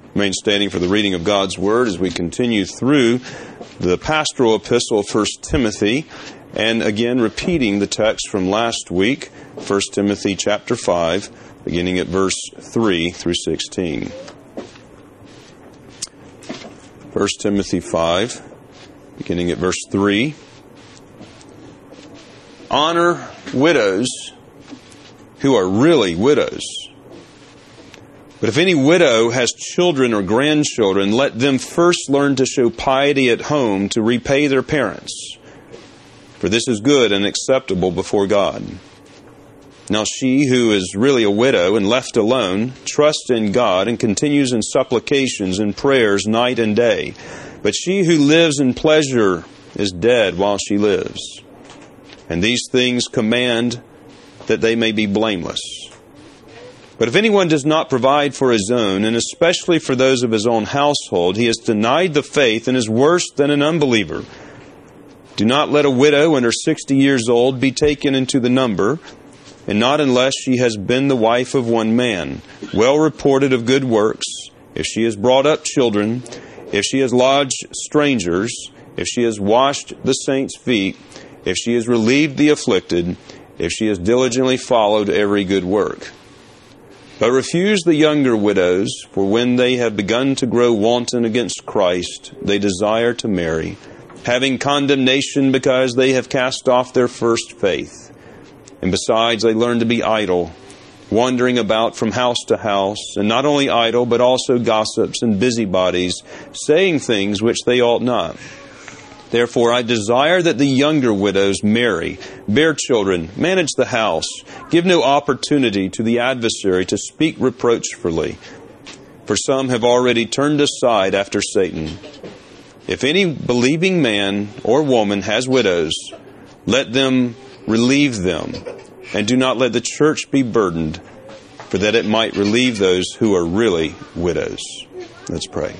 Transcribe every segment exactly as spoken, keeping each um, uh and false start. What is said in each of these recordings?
Remain standing for the reading of God's Word as we continue through the pastoral epistle of First Timothy, and again repeating the text from last week, First Timothy chapter five, beginning at verse three through sixteen. First Timothy five, beginning at verse three. Honor widows who are really widows. But if any widow has children or grandchildren, let them first learn to show piety at home to repay their parents. For this is good and acceptable before God. Now she who is really a widow and left alone trusts in God and continues in supplications and prayers night and day. But she who lives in pleasure is dead while she lives. And these things command that they may be blameless. But if anyone does not provide for his own, and especially for those of his own household, he has denied the faith and is worse than an unbeliever. Do not let a widow under sixty years old be taken into the number, and not unless she has been the wife of one man, well reported of good works, if she has brought up children, if she has lodged strangers, if she has washed the saints' feet, if she has relieved the afflicted, if she has diligently followed every good work. But refuse the younger widows, for when they have begun to grow wanton against Christ, they desire to marry, having condemnation because they have cast off their first faith. And besides, they learn to be idle, wandering about from house to house, and not only idle, but also gossips and busybodies, saying things which they ought not. Therefore, I desire that the younger widows marry, bear children, manage the house, give no opportunity to the adversary to speak reproachfully. For some have already turned aside after Satan. If any believing man or woman has widows, let them relieve them, and do not let the church be burdened, for that it might relieve those who are really widows. Let's pray.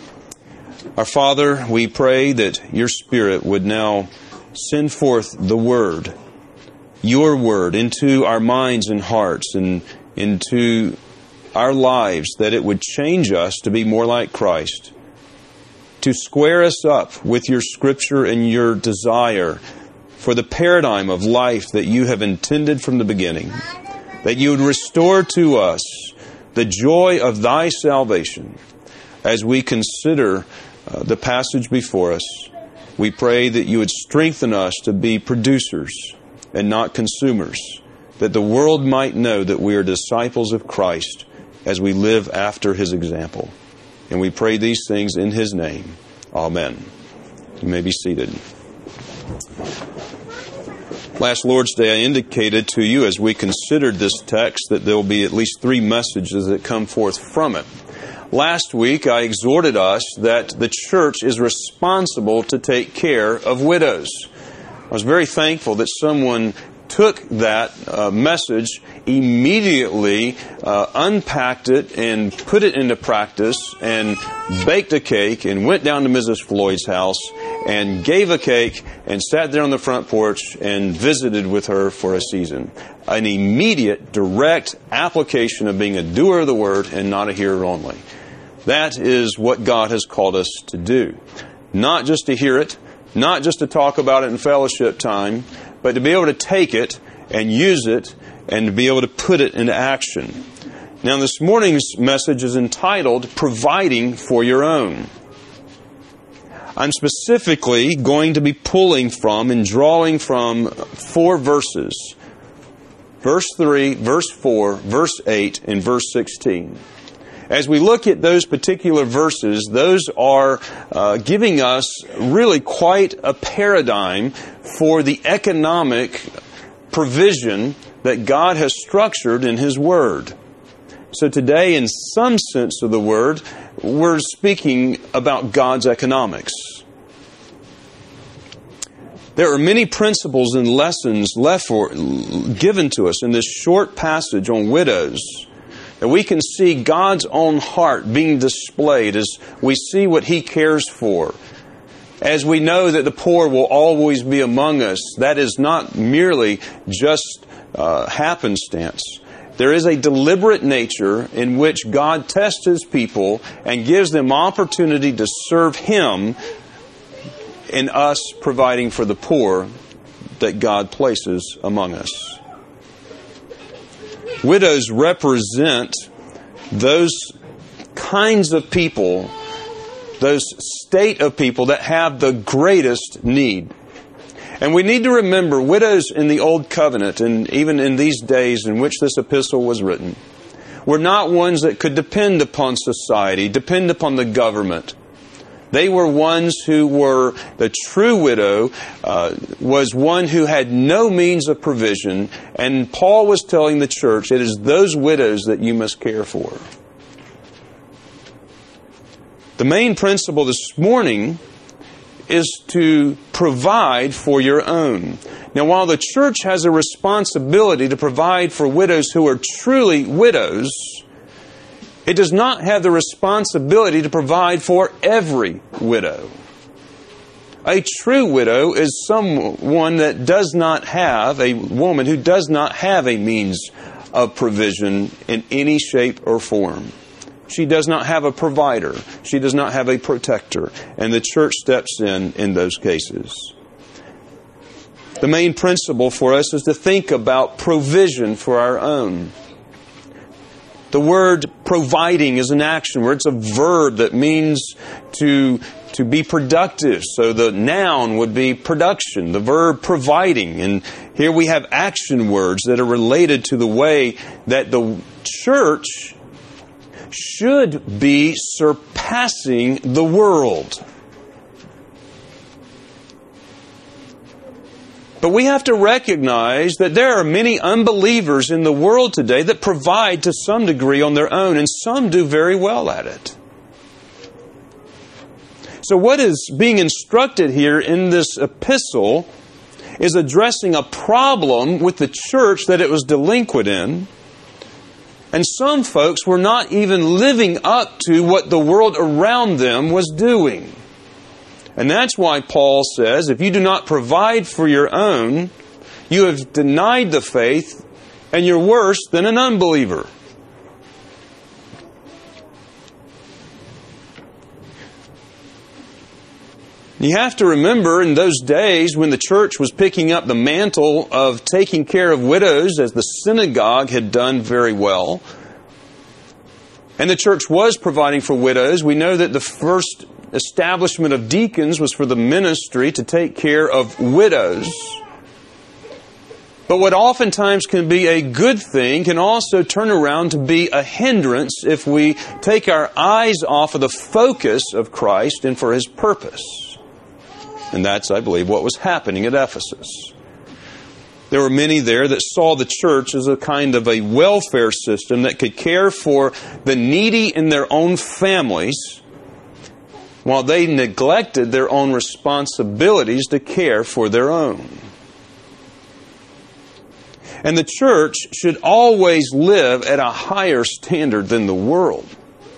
Our Father, we pray that your Spirit would now send forth the Word, your Word, into our minds and hearts and into our lives, that it would change us to be more like Christ, to square us up with your Scripture and your desire for the paradigm of life that you have intended from the beginning, that you would restore to us the joy of thy salvation as we consider Uh, the passage before us. We pray that you would strengthen us to be producers and not consumers, that the world might know that we are disciples of Christ as we live after his example. And we pray these things in his name. Amen. You may be seated. Last Lord's Day, I indicated to you as we considered this text that there will be at least three messages that come forth from it. Last week, I exhorted us that the church is responsible to take care of widows. I was very thankful that someone took that uh, message, immediately uh, unpacked it and put it into practice and baked a cake and went down to Missus Floyd's house and gave a cake and sat there on the front porch and visited with her for a season. An immediate, direct application of being a doer of the word and not a hearer only. That is what God has called us to do. Not just to hear it, not just to talk about it in fellowship time, but to be able to take it and use it and to be able to put it into action. Now, this morning's message is entitled, Providing for Your Own. I'm specifically going to be pulling from and drawing from four verses. Verse three, verse four, verse eight, and verse sixteen. As we look at those particular verses, those are uh, giving us really quite a paradigm for the economic provision that God has structured in His Word. So today, in some sense of the word, we're speaking about God's economics. There are many principles and lessons left for, given to us in this short passage on widows, that we can see God's own heart being displayed as we see what He cares for. As we know that the poor will always be among us, that is not merely just uh, happenstance. There is a deliberate nature in which God tests His people and gives them opportunity to serve Him in us providing for the poor that God places among us. Widows represent those kinds of people, those state of people that have the greatest need. And we need to remember, widows in the Old Covenant, and even in these days in which this epistle was written, were not ones that could depend upon society, depend upon the government. They were ones who were, the true widow uh, was one who had no means of provision, and Paul was telling the church, it is those widows that you must care for. The main principle this morning is to provide for your own. Now, while the church has a responsibility to provide for widows who are truly widows, it does not have the responsibility to provide for every widow. A true widow is someone that does not have, a woman who does not have a means of provision in any shape or form. She does not have a provider. She does not have a protector. And the church steps in in those cases. The main principle for us is to think about provision for our own. The word providing is an action word. It's a verb that means to, to be productive. So the noun would be production, the verb providing. And here we have action words that are related to the way that the church should be surpassing the world. But we have to recognize that there are many unbelievers in the world today that provide to some degree on their own, and some do very well at it. So what is being instructed here in this epistle is addressing a problem with the church that it was delinquent in. And some folks were not even living up to what the world around them was doing. And that's why Paul says, if you do not provide for your own, you have denied the faith, and you're worse than an unbeliever. You have to remember in those days when the church was picking up the mantle of taking care of widows, as the synagogue had done very well, and the church was providing for widows, we know that the first establishment of deacons was for the ministry to take care of widows. But what oftentimes can be a good thing can also turn around to be a hindrance if we take our eyes off of the focus of Christ and for His purpose. And that's, I believe, what was happening at Ephesus. There were many there that saw the church as a kind of a welfare system that could care for the needy in their own families, while they neglected their own responsibilities to care for their own. And the church should always live at a higher standard than the world,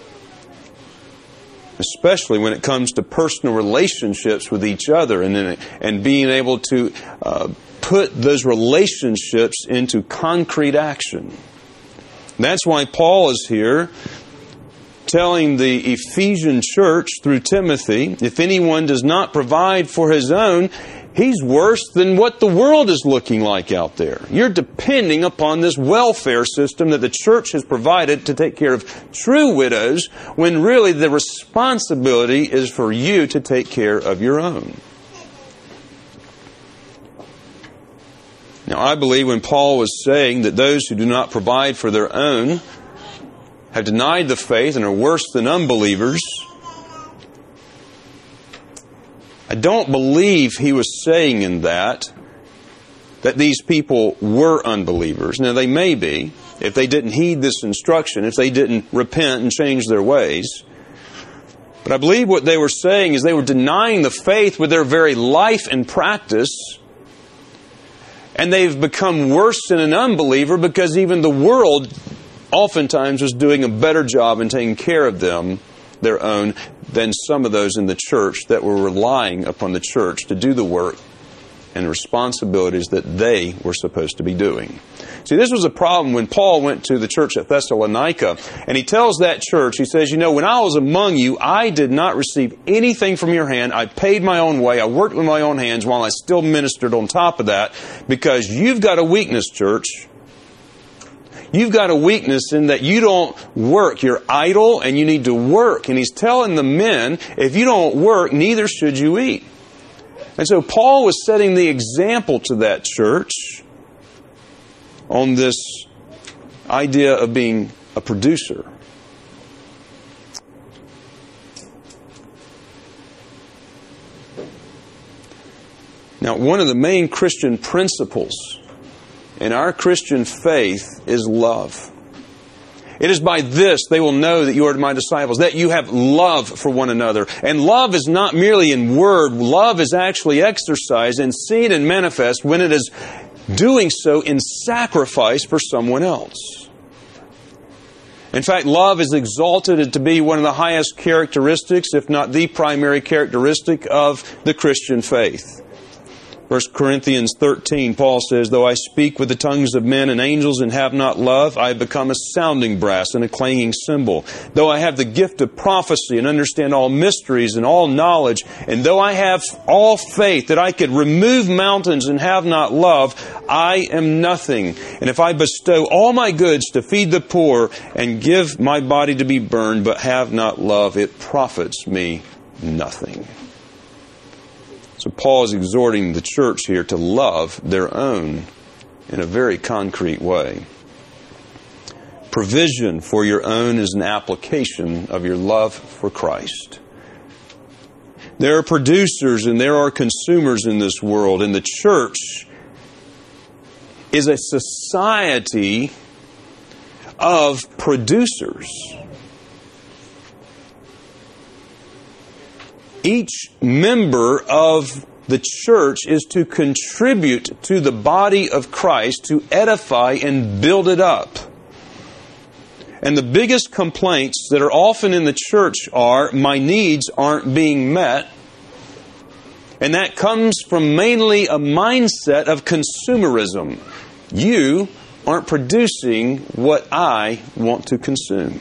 especially when it comes to personal relationships with each other and, and being able to uh, put those relationships into concrete action. That's why Paul is here telling the Ephesian church through Timothy, if anyone does not provide for his own, he's worse than what the world is looking like out there. You're depending upon this welfare system that the church has provided to take care of true widows, when really the responsibility is for you to take care of your own. Now, I believe when Paul was saying that those who do not provide for their own have denied the faith and are worse than unbelievers, I don't believe he was saying in that that these people were unbelievers. Now, they may be, if they didn't heed this instruction, if they didn't repent and change their ways. But I believe what they were saying is they were denying the faith with their very life and practice, and they've become worse than an unbeliever because even the world oftentimes was doing a better job in taking care of them, their own, than some of those in the church that were relying upon the church to do the work and responsibilities that they were supposed to be doing. See, this was a problem when Paul went to the church at Thessalonica, and he tells that church, he says, you know, when I was among you, I did not receive anything from your hand. I paid my own way. I worked with my own hands while I still ministered on top of that, because you've got a weakness, church. You've got a weakness in that you don't work. You're idle and you need to work. And he's telling the men, if you don't work, neither should you eat. And so Paul was setting the example to that church on this idea of being a producer. Now, one of the main Christian principles in our Christian faith is love. It is by this they will know that you are my disciples, that you have love for one another. And love is not merely in word. Love is actually exercised and seen and manifest when it is doing so in sacrifice for someone else. In fact, love is exalted to be one of the highest characteristics, if not the primary characteristic of the Christian faith. First Corinthians thirteen, Paul says, though I speak with the tongues of men and angels and have not love, I have become a sounding brass and a clanging cymbal. Though I have the gift of prophecy and understand all mysteries and all knowledge, and though I have all faith that I could remove mountains and have not love, I am nothing. And if I bestow all my goods to feed the poor and give my body to be burned, but have not love, it profits me nothing. So Paul is exhorting the church here to love their own in a very concrete way. Provision for your own is an application of your love for Christ. There are producers and there are consumers in this world, and the church is a society of producers. Each member of the church is to contribute to the body of Christ to edify and build it up. And the biggest complaints that are often in the church are, my needs aren't being met. And that comes from mainly a mindset of consumerism. You aren't producing what I want to consume.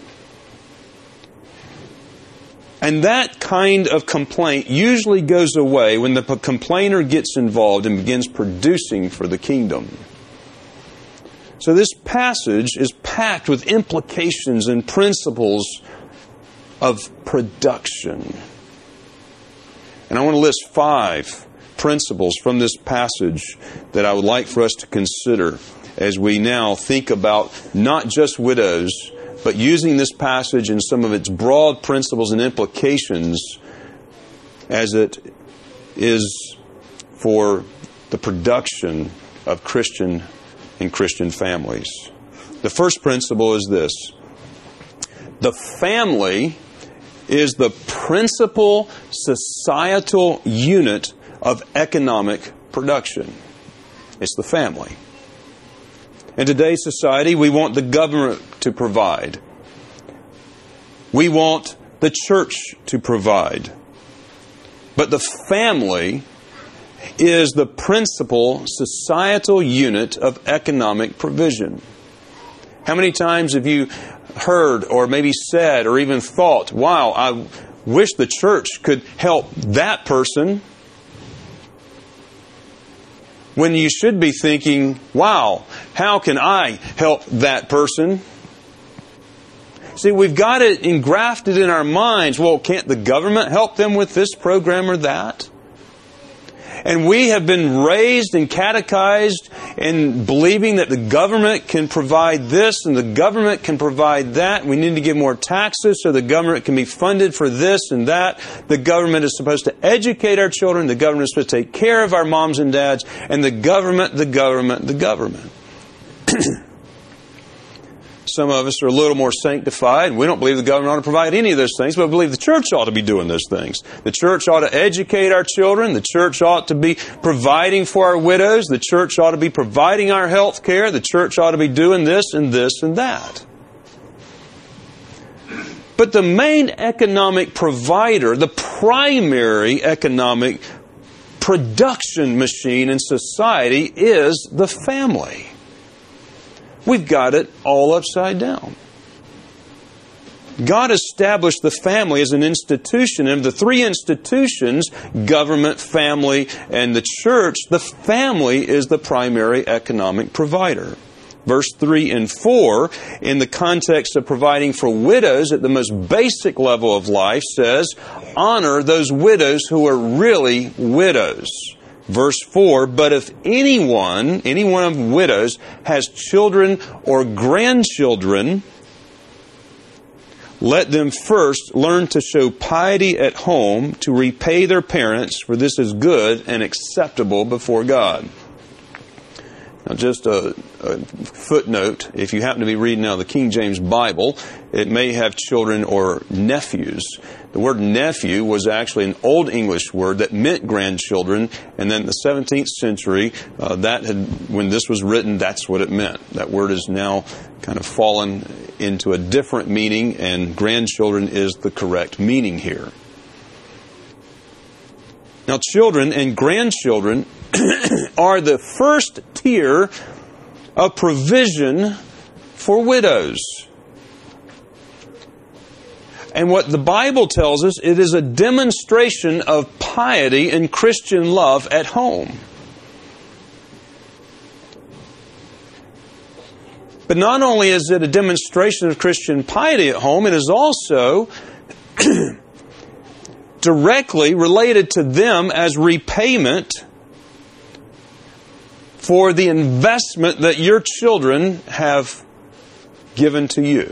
And that kind of complaint usually goes away when the complainer gets involved and begins producing for the kingdom. So this passage is packed with implications and principles of production. And I want to list five principles from this passage that I would like for us to consider as we now think about not just widows, but using this passage and some of its broad principles and implications as it is for the production of Christian and Christian families. The first principle is this: the family is the principal societal unit of economic production. It's the family. In today's society, we want the government to provide. We want the church to provide. But the family is the principal societal unit of economic provision. How many times have you heard or maybe said or even thought, wow, I wish the church could help that person, when you should be thinking, wow, how can I help that person? See, we've got it engrafted in our minds. Well, can't the government help them with this program or that? And we have been raised and catechized in believing that the government can provide this and the government can provide that. We need to give more taxes so the government can be funded for this and that. The government is supposed to educate our children. The government is supposed to take care of our moms and dads. And the government, the government, the government. Some of us are a little more sanctified. We don't believe the government ought to provide any of those things, but we believe the church ought to be doing those things. The church ought to educate our children. The church ought to be providing for our widows. The church ought to be providing our health care. The church ought to be doing this and this and that. But the main economic provider, the primary economic production machine in society is the family. We've got it all upside down. God established the family as an institution. And of the three institutions, government, family, and the church, the family is the primary economic provider. Verse three and four, in the context of providing for widows at the most basic level of life, says, honor those widows who are really widows. Verse four, but if anyone, any one of widows, has children or grandchildren, let them first learn to show piety at home to repay their parents, for this is good and acceptable before God. Now, just a, a footnote, if you happen to be reading out of the King James Bible, it may have children or nephews. The word nephew was actually an Old English word that meant grandchildren, and then in the seventeenth century, uh, that had, when this was written, that's what it meant. That word has now kind of fallen into a different meaning, and grandchildren is the correct meaning here. Now, children and grandchildren are the first tier of provision for widows. And what the Bible tells us, it is a demonstration of piety and Christian love at home. But not only is it a demonstration of Christian piety at home, it is also directly related to them as repayment for the investment that your children have given to you.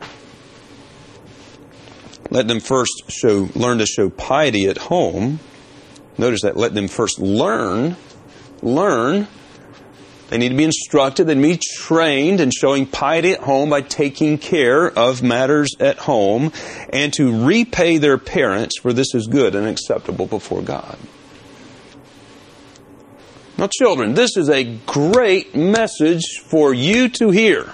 Let them first show, learn to show piety at home. Notice that. Let them first learn. Learn. They need to be instructed. They need to be trained in showing piety at home by taking care of matters at home and to repay their parents, for this is good and acceptable before God. Now, children, this is a great message for you to hear.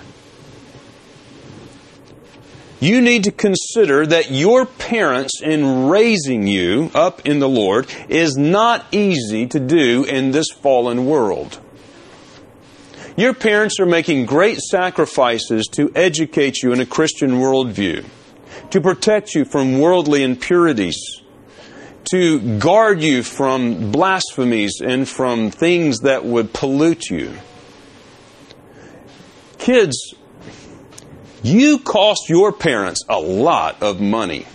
You need to consider that your parents, in raising you up in the Lord, is not easy to do in this fallen world. Your parents are making great sacrifices to educate you in a Christian worldview, to protect you from worldly impurities, to guard you from blasphemies and from things that would pollute you. Kids, you cost your parents a lot of money.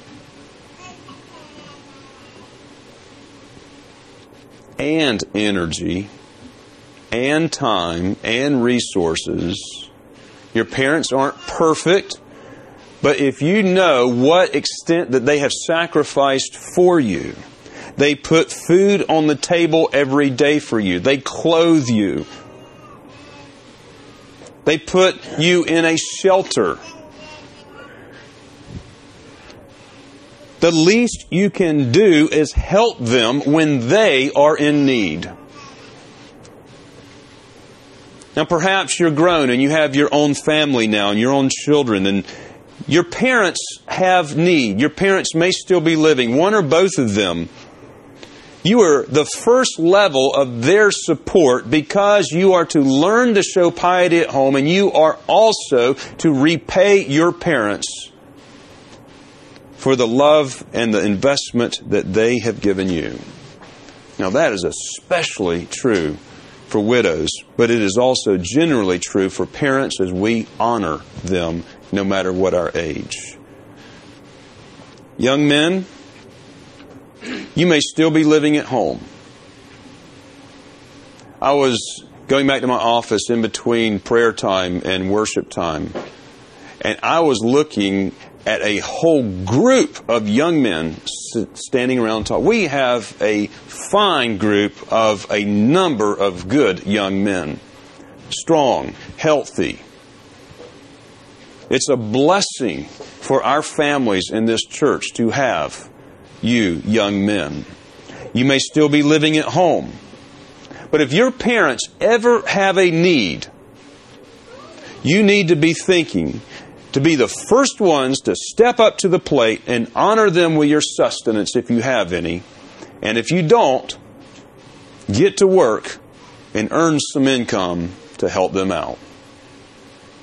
And energy, and time, and resources. Your parents aren't perfect, but if you know what extent that they have sacrificed for you, they put food on the table every day for you. They clothe you. They put you in a shelter. The least you can do is help them when they are in need. Now, perhaps you're grown and you have your own family now and your own children, and your parents have need. Your parents may still be living, one or both of them. You are the first level of their support because you are to learn to show piety at home, and you are also to repay your parents for the love and the investment that they have given you. Now, that is especially true for widows, but it is also generally true for parents as we honor them no matter what our age. Young men, you may still be living at home. I was going back to my office in between prayer time and worship time, and I was looking at a whole group of young men standing around talking. We have a fine group of a number of good young men. Strong, healthy. It's a blessing for our families in this church to have you young men. You may still be living at home. But if your parents ever have a need, you need to be thinking to be the first ones to step up to the plate and honor them with your sustenance if you have any. And if you don't, get to work and earn some income to help them out.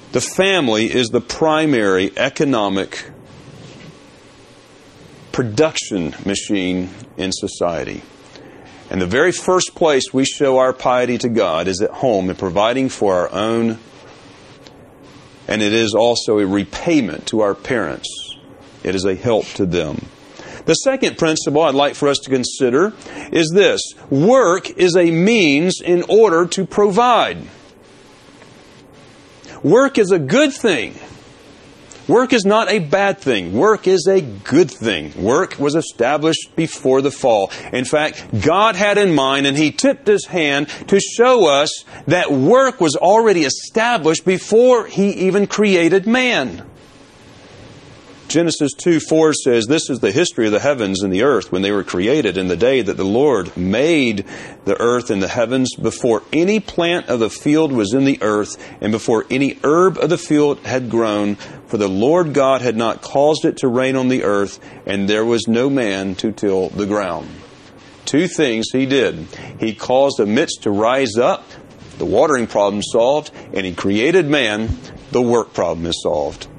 The family is the primary economic production machine in society. And the very first place we show our piety to God is at home, in providing for our own. And it is also a repayment to our parents. It is a help to them. The second principle I'd like for us to consider is this: work is a means in order to provide. Work is a good thing. Work is not a bad thing. Work is a good thing. Work was established before the fall. In fact, God had in mind, and He tipped His hand to show us that work was already established before He even created man. Genesis two four says, "This is the history of the heavens and the earth when they were created, in the day that the Lord made the earth and the heavens, before any plant of the field was in the earth, and before any herb of the field had grown. For the Lord God had not caused it to rain on the earth, and there was no man to till the ground." Two things He did. He caused a mist to rise up, the watering problem solved, and He created man, the work problem is solved.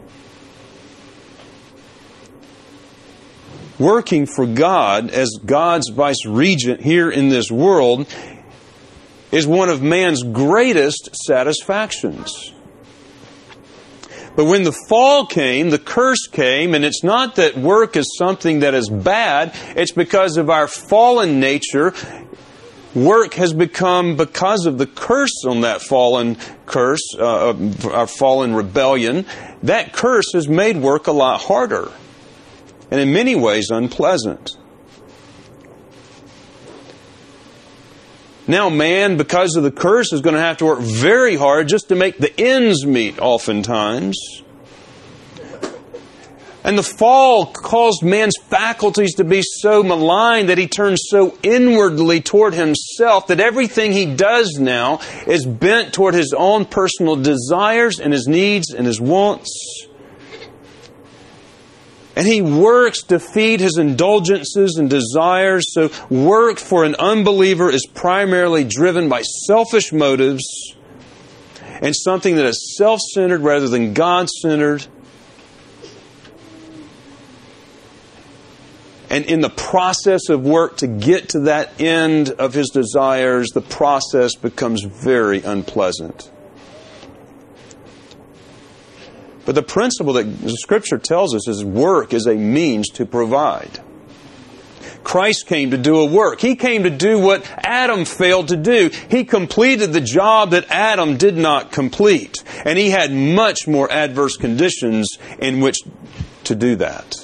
Working for God as God's vice regent here in this world is one of man's greatest satisfactions. But when the fall came, the curse came, and it's not that work is something that is bad, it's because of our fallen nature. Work has become, because of the curse on that fallen curse, uh, our fallen rebellion, that curse has made work a lot harder. And in many ways unpleasant. Now man, because of the curse, is going to have to work very hard just to make the ends meet oftentimes. And the fall caused man's faculties to be so maligned that he turns so inwardly toward himself that everything he does now is bent toward his own personal desires and his needs and his wants. And he works to feed his indulgences and desires. So work for an unbeliever is primarily driven by selfish motives and something that is self-centered rather than God-centered. And in the process of work to get to that end of his desires, the process becomes very unpleasant. But the principle that the Scripture tells us is work is a means to provide. Christ came to do a work. He came to do what Adam failed to do. He completed the job that Adam did not complete. And He had much more adverse conditions in which to do that.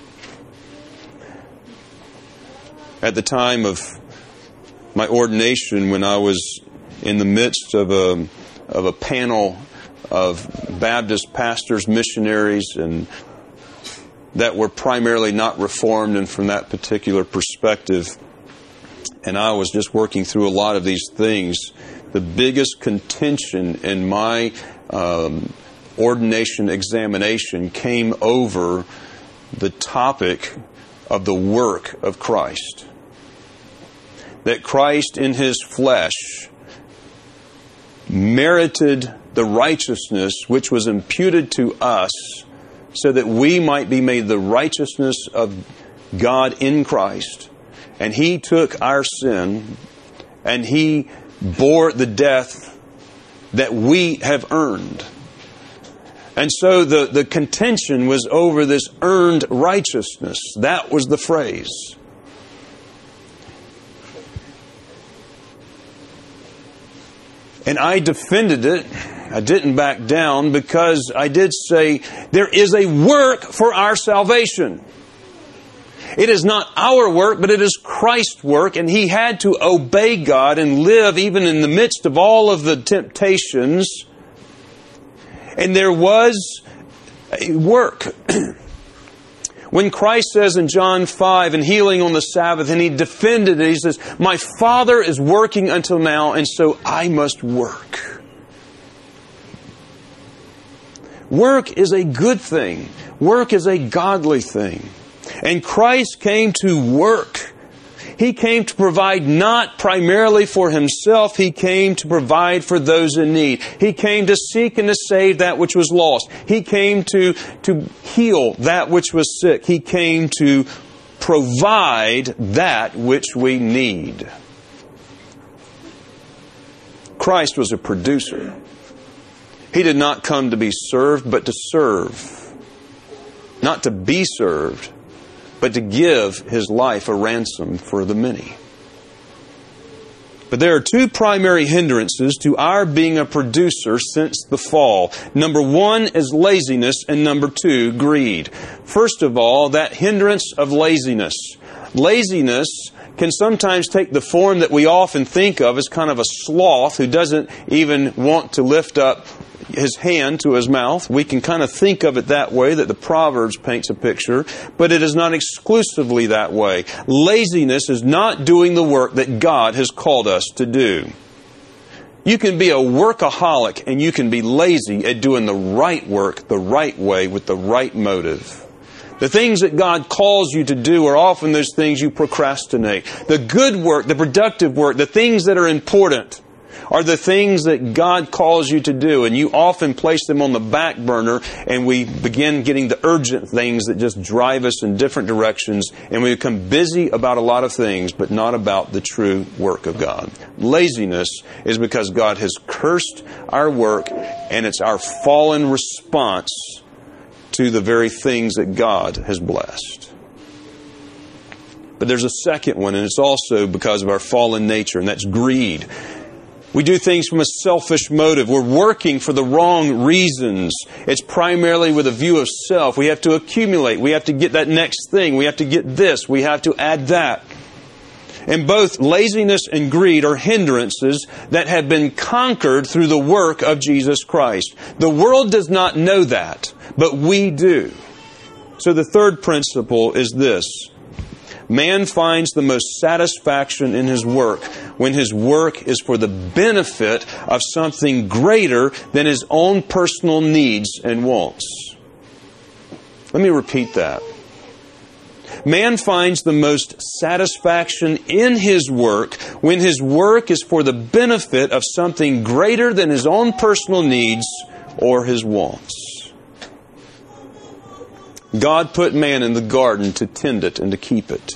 At the time of my ordination, when I was in the midst of a, of a panel of Baptist pastors, missionaries, and that were primarily not Reformed, and from that particular perspective, and I was just working through a lot of these things, the biggest contention in my um, ordination examination came over the topic of the work of Christ. That Christ in His flesh merited the righteousness which was imputed to us so that we might be made the righteousness of God in Christ. And He took our sin and He bore the death that we have earned. And so the, the contention was over this earned righteousness. That was the phrase. And I defended it. I didn't back down because I did say there is a work for our salvation. It is not our work, but it is Christ's work, and He had to obey God and live even in the midst of all of the temptations. And there was a work. When Christ says in John five, in healing on the Sabbath, and He defended it, He says, "My Father is working until now, and so I must work." Work is a good thing. Work is a godly thing. And Christ came to work. He came to provide not primarily for Himself. He came to provide for those in need. He came to seek and to save that which was lost. He came to, to heal that which was sick. He came to provide that which we need. Christ was a producer. He did not come to be served, but to serve. Not to be served, but to give His life a ransom for the many. But there are two primary hindrances to our being a producer since the fall. Number one is laziness, and number two, greed. First of all, that hindrance of laziness. Laziness can sometimes take the form that we often think of as kind of a sloth who doesn't even want to lift up his hand to his mouth. We can kind of think of it that way, that the Proverbs paints a picture, but it is not exclusively that way. Laziness is not doing the work that God has called us to do. You can be a workaholic and you can be lazy at doing the right work the right way with the right motive. The things that God calls you to do are often those things you procrastinate. The good work, the productive work, the things that are important are the things that God calls you to do, and you often place them on the back burner, and we begin getting the urgent things that just drive us in different directions, and we become busy about a lot of things, but not about the true work of God. Laziness is because God has cursed our work, and it's our fallen response to the very things that God has blessed. But there's a second one, and it's also because of our fallen nature, and that's greed. We do things from a selfish motive. We're working for the wrong reasons. It's primarily with a view of self. We have to accumulate. We have to get that next thing. We have to get this. We have to add that. And both laziness and greed are hindrances that have been conquered through the work of Jesus Christ. The world does not know that, but we do. So the third principle is this. Man finds the most satisfaction in his work when his work is for the benefit of something greater than his own personal needs and wants. Let me repeat that. Man finds the most satisfaction in his work when his work is for the benefit of something greater than his own personal needs or his wants. God put man in the garden to tend it and to keep it.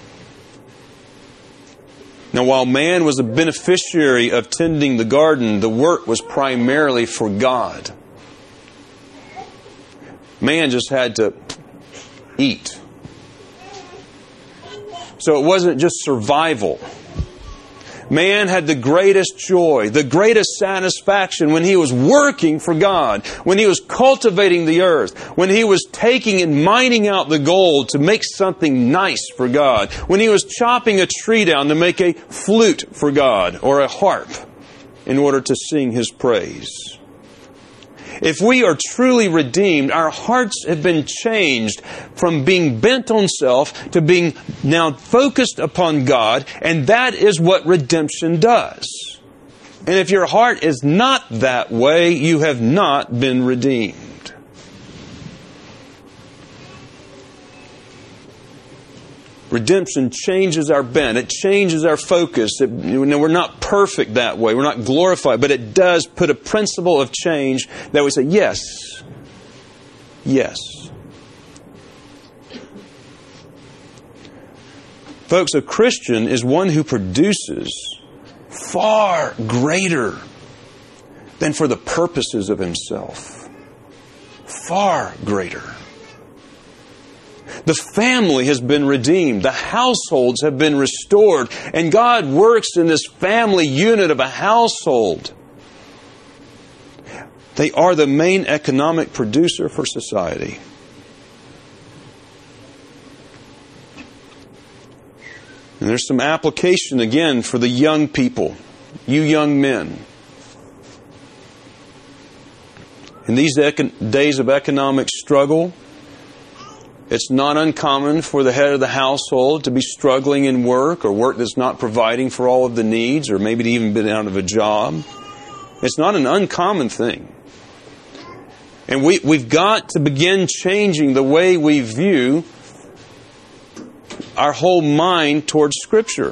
Now, while man was a beneficiary of tending the garden, the work was primarily for God. Man just had to eat. So it wasn't just survival. Man had the greatest joy, the greatest satisfaction when he was working for God, when he was cultivating the earth, when he was taking and mining out the gold to make something nice for God, when he was chopping a tree down to make a flute for God or a harp in order to sing His praise. If we are truly redeemed, our hearts have been changed from being bent on self to being now focused upon God, and that is what redemption does. And if your heart is not that way, you have not been redeemed. Redemption changes our bent. It changes our focus. It, you know, we're not perfect that way. We're not glorified. But it does put a principle of change that we say, yes, yes. Folks, a Christian is one who produces far greater than for the purposes of himself. Far greater. The family has been redeemed. The households have been restored. And God works in this family unit of a household. They are the main economic producer for society. And there's some application again for the young people, you young men. In these econ- days of economic struggle, it's not uncommon for the head of the household to be struggling in work or work that's not providing for all of the needs, or maybe to even been out of a job. It's not an uncommon thing. And we, we've got to begin changing the way we view our whole mind towards Scripture.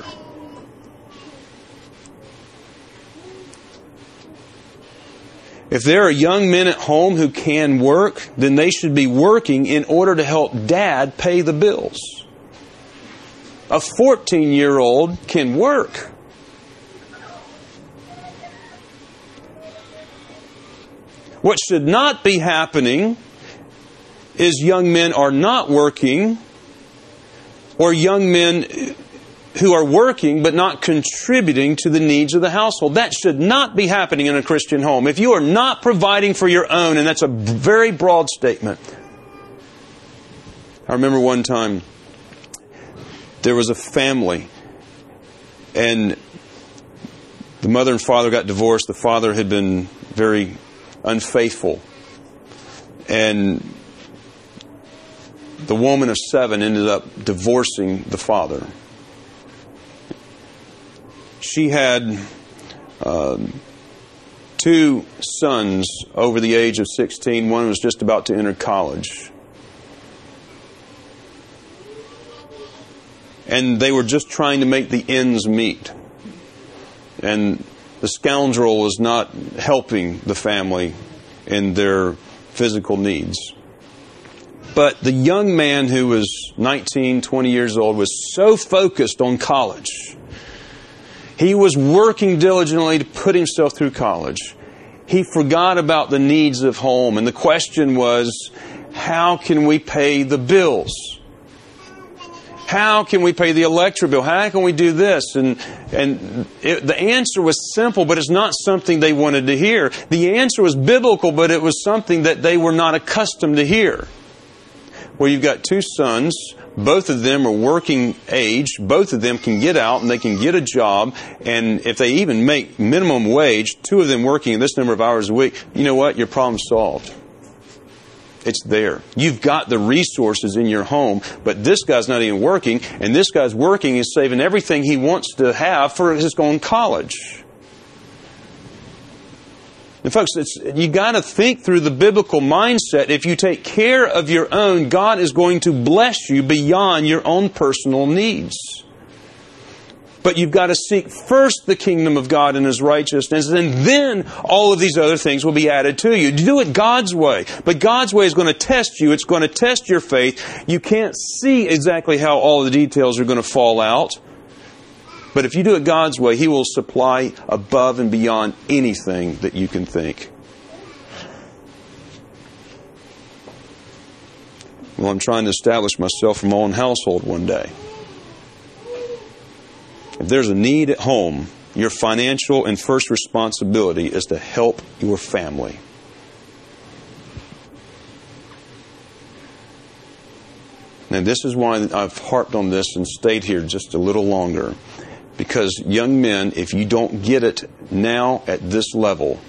If there are young men at home who can work, then they should be working in order to help Dad pay the bills. A fourteen-year-old can work. What should not be happening is young men are not working, or young men who are working but not contributing to the needs of the household. That should not be happening in a Christian home. If you are not providing for your own, and that's a very broad statement. I remember one time there was a family, and the mother and father got divorced. The father had been very unfaithful, and the woman of seven ended up divorcing the father. She had uh, two sons over the age of sixteen. One was just about to enter college. And they were just trying to make the ends meet. And the scoundrel was not helping the family in their physical needs. But the young man who was nineteen, twenty years old was so focused on college. He was working diligently to put himself through college. He forgot about the needs of home. And the question was, how can we pay the bills? How can we pay the electric bill? How can we do this? And and it, the answer was simple, but it's not something they wanted to hear. The answer was biblical, but it was something that they were not accustomed to hear. Well, you've got two sons. Both of them are working age. Both of them can get out and they can get a job. And if they even make minimum wage, two of them working this number of hours a week, you know what? Your problem's solved. It's there. You've got the resources in your home, but this guy's not even working, and this guy's working is saving everything he wants to have for his own college. And folks, it's, you got to think through the biblical mindset. If you take care of your own, God is going to bless you beyond your own personal needs. But you've got to seek first the kingdom of God and His righteousness, and then all of these other things will be added to you. Do it God's way. But God's way is going to test you. It's going to test your faith. You can't see exactly how all the details are going to fall out. But if you do it God's way, He will supply above and beyond anything that you can think. Well, I'm trying to establish myself in my own household one day. If there's a need at home, your financial and first responsibility is to help your family. And this is why I've harped on this and stayed here just a little longer. Because young men, if you don't get it now at this level,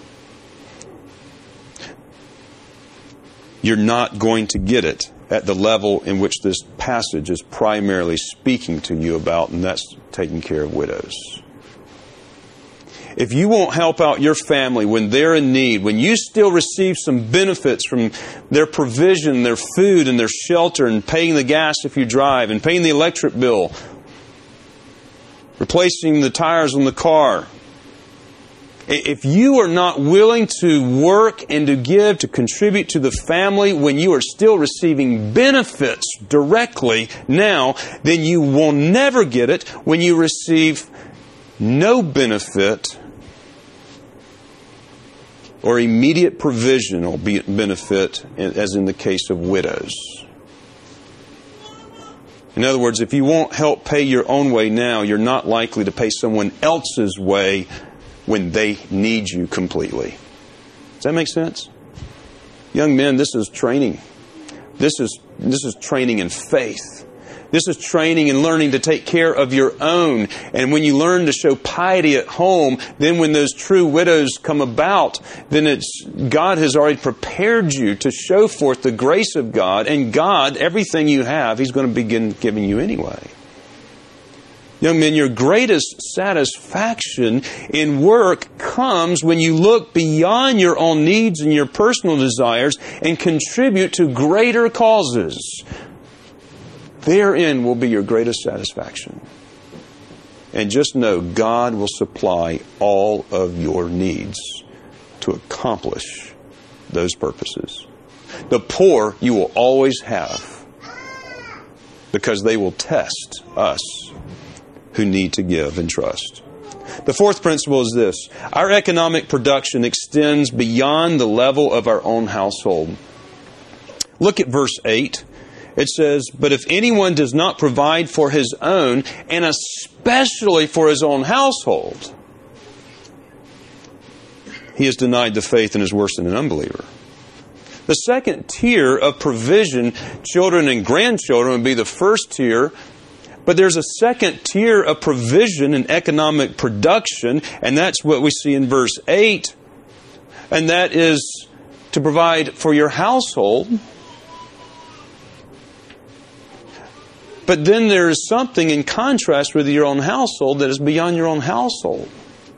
you're not going to get it at the level in which this passage is primarily speaking to you about, and that's taking care of widows. If you won't help out your family when they're in need, when you still receive some benefits from their provision, their food and their shelter, and paying the gas if you drive, and paying the electric bill, replacing the tires on the car, if you are not willing to work and to give, to contribute to the family when you are still receiving benefits directly now, then you will never get it when you receive no benefit or immediate provisional benefit, as in the case of widows. In other words, if you won't help pay your own way now, you're not likely to pay someone else's way when they need you completely. Does that make sense? Young men, this is training. This is this is training in faith. This is training and learning to take care of your own. And when you learn to show piety at home, then when those true widows come about, then it's God has already prepared you to show forth the grace of God. And God, everything you have, He's going to begin giving you anyway. Young men, your greatest satisfaction in work comes when you look beyond your own needs and your personal desires and contribute to greater causes. therein will be your greatest satisfaction. And just know God will supply all of your needs to accomplish those purposes. The poor you will always have, because they will test us who need to give and trust. The fourth principle is this: our economic production extends beyond the level of our own household. Look at verse eight. It says, "But if anyone does not provide for his own, and especially for his own household, he has denied the faith and is worse than an unbeliever." The second tier of provision, children and grandchildren, would be the first tier. But there's a second tier of provision in economic production, and that's what we see in verse eight. And that is to provide for your household. But then there is something in contrast with your own household that is beyond your own household.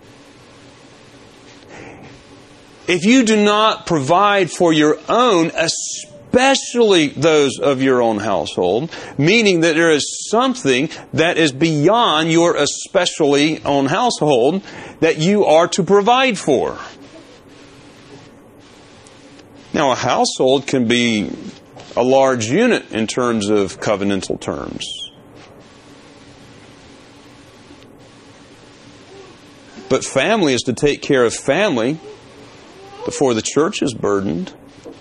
If you do not provide for your own, especially those of your own household, meaning that there is something that is beyond your especially own household that you are to provide for. Now, a household can be a large unit in terms of covenantal terms. But family is to take care of family before the church is burdened.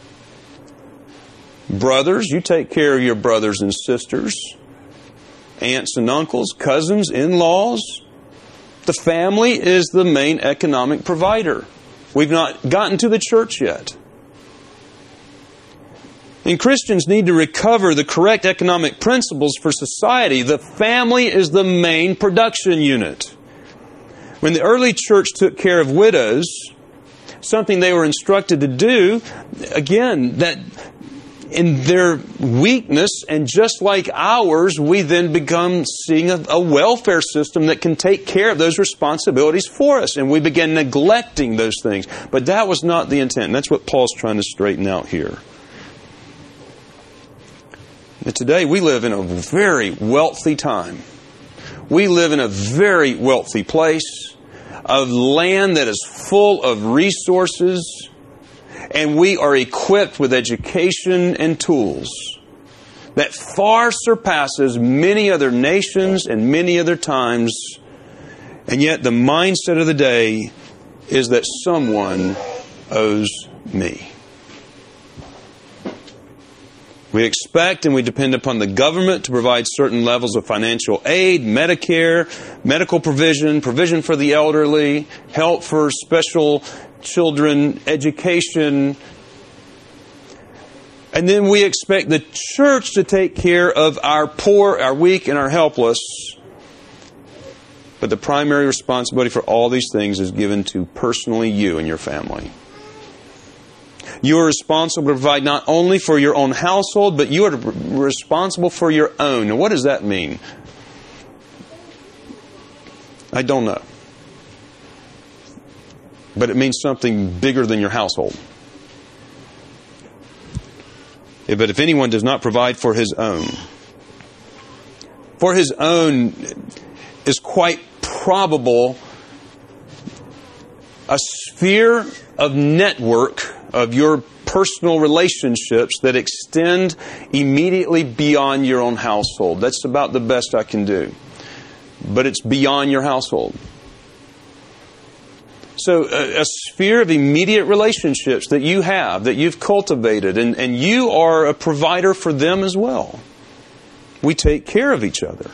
Brothers, you take care of your brothers and sisters, aunts and uncles, cousins, in-laws. The family is the main economic provider. We've not gotten to the church yet. And Christians need to recover the correct economic principles for society. The family is the main production unit. When the early church took care of widows, something they were instructed to do, again, that in their weakness, and just like ours, we then become seeing a, a welfare system that can take care of those responsibilities for us. And we begin neglecting those things. But that was not the intent. And that's what Paul's trying to straighten out here. And today we live in a very wealthy time. We live in a very wealthy place, a land that is full of resources, and we are equipped with education and tools that far surpasses many other nations and many other times. And yet the mindset of the day is that someone owes me. We expect and we depend upon the government to provide certain levels of financial aid, Medicare, medical provision, provision for the elderly, help for special children, education. And then we expect the church to take care of our poor, our weak, and our helpless. But the primary responsibility for all these things is given to personally you and your family. You are responsible to provide not only for your own household, but you are responsible for your own. Now, what does that mean? I don't know. But it means something bigger than your household. But if anyone does not provide for his own, for his own is quite probable a sphere of network of your personal relationships that extend immediately beyond your own household. That's about the best I can do. But it's beyond your household. So a, a sphere of immediate relationships that you have, that you've cultivated, and, and you are a provider for them as well. We take care of each other.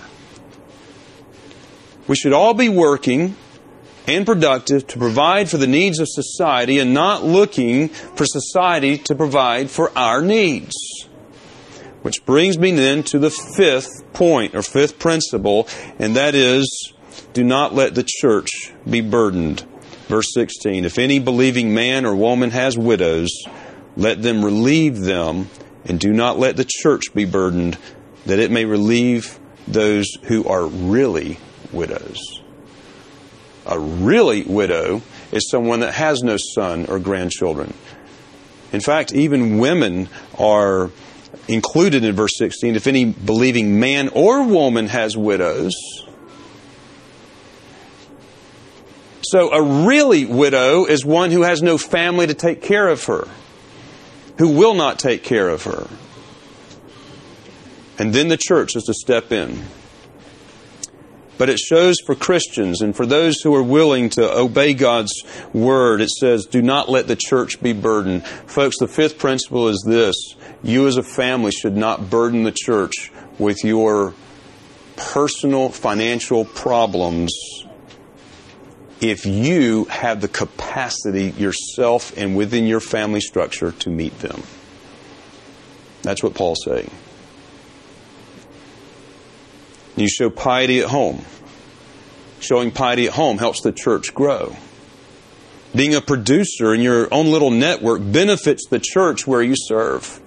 We should all be working and productive to provide for the needs of society and not looking for society to provide for our needs. Which brings me then to the fifth point or fifth principle, and that is, do not let the church be burdened. Verse sixteen, if any believing man or woman has widows, let them relieve them, and do not let the church be burdened, that it may relieve those who are really widows. A really widow is someone that has no son or grandchildren. In fact, even women are included in verse sixteen, if any believing man or woman has widows. So a really widow is one who has no family to take care of her, who will not take care of her. And then the church is to step in. But it shows for Christians and for those who are willing to obey God's word, it says, do not let the church be burdened. Folks, the fifth principle is this. You as a family should not burden the church with your personal financial problems if you have the capacity yourself and within your family structure to meet them. That's what Paul's saying. You show piety at home. Showing piety at home helps the church grow. Being a producer in your own little network benefits the church where you serve.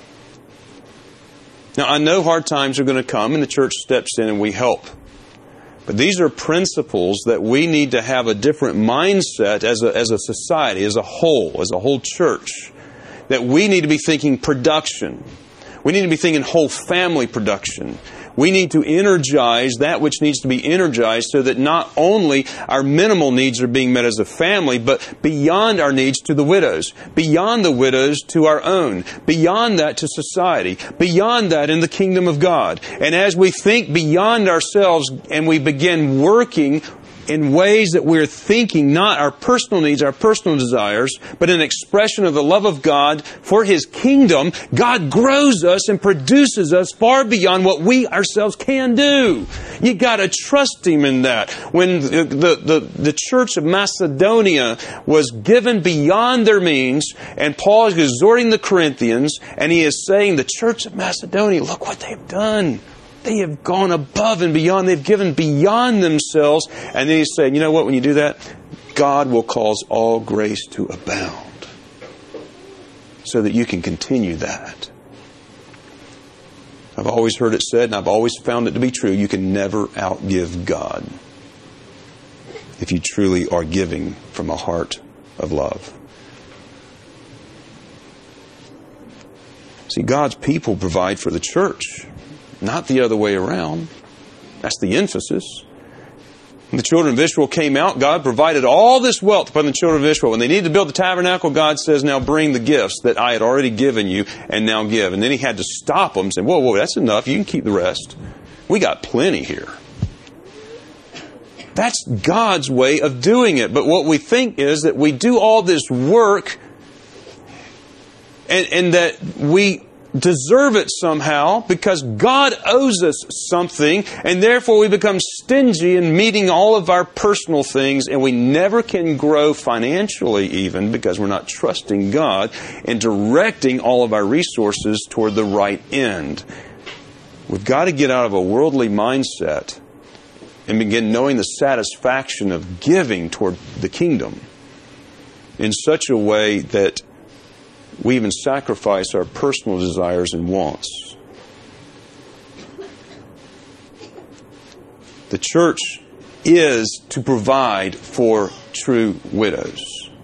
Now, I know hard times are going to come and the church steps in and we help. But these are principles that we need to have a different mindset as a, as a society, as a whole, as a whole church. That we need to be thinking production. We need to be thinking whole family production. We need to energize that which needs to be energized so that not only our minimal needs are being met as a family, but beyond our needs to the widows, beyond the widows to our own, beyond that to society, beyond that in the kingdom of God. And as we think beyond ourselves and we begin working in ways that we're thinking not our personal needs, our personal desires, but an expression of the love of God for His kingdom, God grows us and produces us far beyond what we ourselves can do. You got to trust Him in that. When the, the, the, the church of Macedonia was given beyond their means, and Paul is exhorting the Corinthians, and he is saying, the church of Macedonia, look what they've done. They have gone above and beyond. They've given beyond themselves. And then he's saying, you know what, when you do that, God will cause all grace to abound. So that you can continue that. I've always heard it said, and I've always found it to be true, you can never outgive God if you truly are giving from a heart of love. See, God's people provide for the church. Not the other way around. That's the emphasis. When the children of Israel came out, God provided all this wealth upon the children of Israel. When they needed to build the tabernacle, God says, now bring the gifts that I had already given you and now give. And then He had to stop them and say, whoa, whoa, that's enough. You can keep the rest. We got plenty here. That's God's way of doing it. But what we think is that we do all this work and, and that we deserve it somehow because God owes us something, and therefore we become stingy in meeting all of our personal things, and we never can grow financially even because we're not trusting God and directing all of our resources toward the right end. We've got to get out of a worldly mindset and begin knowing the satisfaction of giving toward the kingdom in such a way that we even sacrifice our personal desires and wants. The church is to provide for true widows.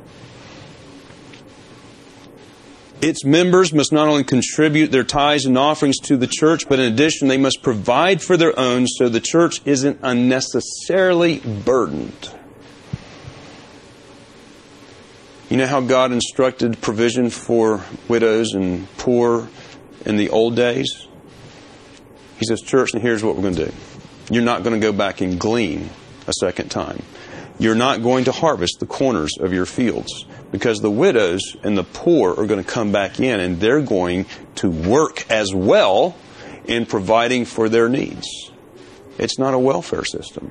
Its members must not only contribute their tithes and offerings to the church, but in addition they must provide for their own so the church isn't unnecessarily burdened. You know how God instructed provision for widows and poor in the old days? He says, church, and here's what we're going to do. You're not going to go back and glean a second time. You're not going to harvest the corners of your fields because the widows and the poor are going to come back in and they're going to work as well in providing for their needs. It's not a welfare system.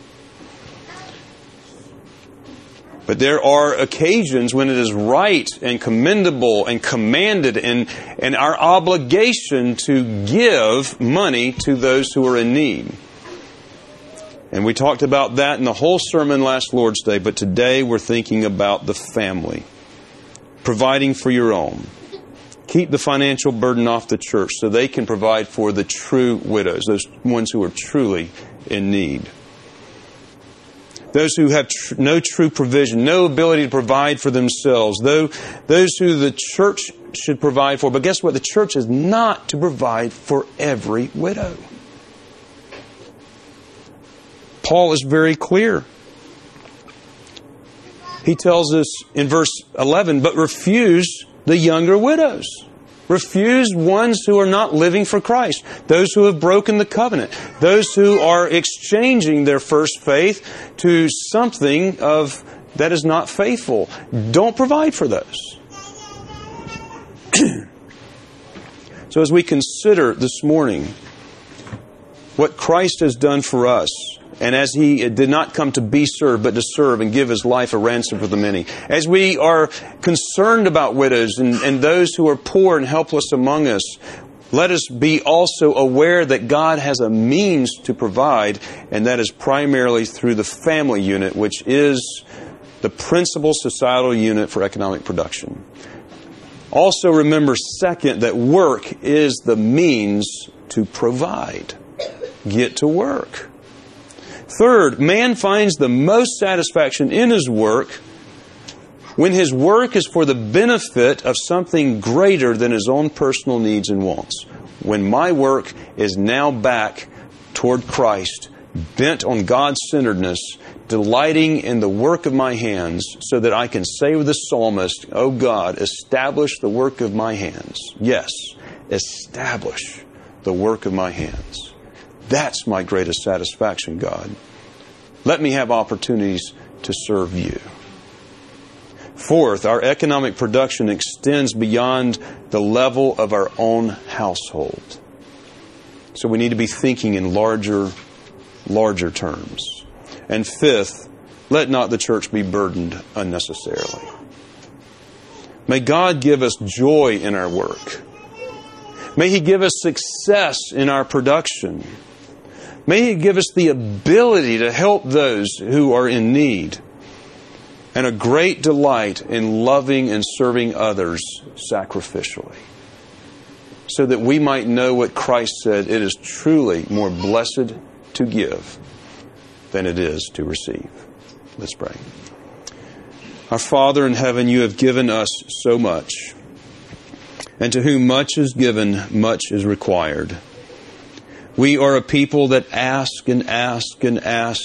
But there are occasions when it is right and commendable and commanded and, and our obligation to give money to those who are in need. And we talked about that in the whole sermon last Lord's Day, but today we're thinking about the family. Providing for your own. Keep the financial burden off the church so they can provide for the true widows, those ones who are truly in need. those who have tr- no true provision, no ability to provide for themselves, those, those who the church should provide for. But guess what? The church is not to provide for every widow. Paul is very clear. He tells us in verse eleven, but refuse the younger widows. Refuse ones who are not living for Christ. Those who have broken the covenant. Those who are exchanging their first faith to something of that is not faithful. Don't provide for those. So as we consider this morning what Christ has done for us, and as He did not come to be served, but to serve and give His life a ransom for the many. As we are concerned about widows and, and those who are poor and helpless among us, let us be also aware that God has a means to provide, and that is primarily through the family unit, which is the principal societal unit for economic production. Also remember, second, that work is the means to provide. Get to work. Third, man finds the most satisfaction in his work when his work is for the benefit of something greater than his own personal needs and wants. When my work is now back toward Christ, bent on God-centeredness, delighting in the work of my hands, so that I can say with the psalmist, "Oh God, establish the work of my hands." Yes, establish the work of my hands. That's my greatest satisfaction, God. Let me have opportunities to serve You. Fourth, our economic production extends beyond the level of our own household. So we need to be thinking in larger, larger terms. And fifth, let not the church be burdened unnecessarily. May God give us joy in our work. May He give us success in our production. May He give us the ability to help those who are in need, and a great delight in loving and serving others sacrificially, so that we might know what Christ said, it is truly more blessed to give than it is to receive. Let's pray. Our Father in heaven, You have given us so much, and to whom much is given, much is required. We are a people that ask and ask and ask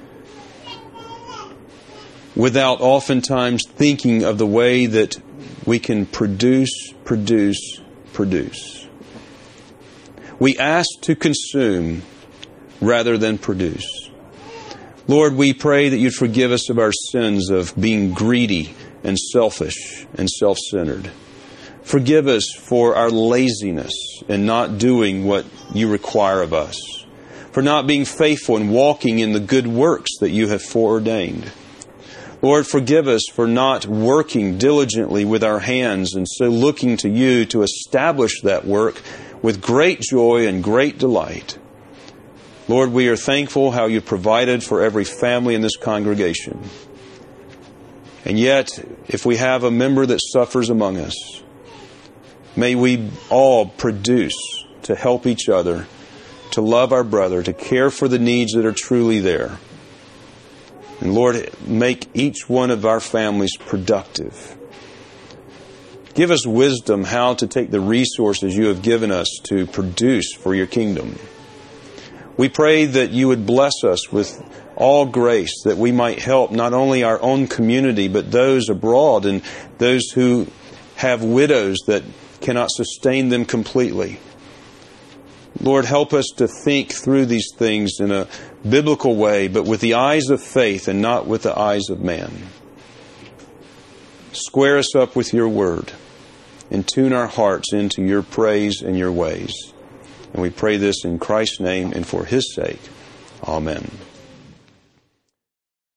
without oftentimes thinking of the way that we can produce, produce, produce. We ask to consume rather than produce. Lord, we pray that You'd forgive us of our sins of being greedy and selfish and self-centered. Forgive us for our laziness in not doing what You require of us, for not being faithful and walking in the good works that You have foreordained. Lord, forgive us for not working diligently with our hands and so looking to You to establish that work with great joy and great delight. Lord, we are thankful how You provided for every family in this congregation. And yet, if we have a member that suffers among us, may we all produce to help each other, to love our brother, to care for the needs that are truly there. And Lord, make each one of our families productive. Give us wisdom how to take the resources You have given us to produce for Your kingdom. We pray that You would bless us with all grace, that we might help not only our own community, but those abroad and those who have widows that cannot sustain them completely. Lord, help us to think through these things in a biblical way, but with the eyes of faith and not with the eyes of man. Square us up with Your word and tune our hearts into Your praise and Your ways. And we pray this in Christ's name and for His sake. Amen.